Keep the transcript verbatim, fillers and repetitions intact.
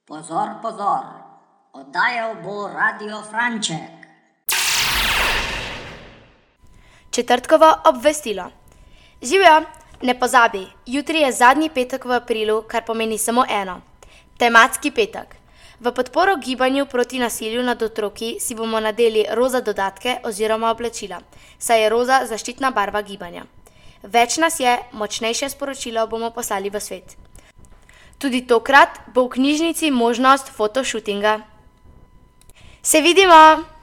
Pozor, pozor, oddajal bo Radio Franček. Četrtkovo obvestilo. Živjo, ne pozabi, jutri je zadnji petek v aprilu, kar pomeni samo eno. Tematski petek. V podporo gibanju proti nasilju nad otroki si bomo nadeli roza dodatke oziroma oblačila, saj je roza zaščitna barva gibanja. Več nas je, močnejše sporočilo bomo poslali v svet. Tudi tokrat bo v knjižnici možnost fotoshootinga. Se vidimo!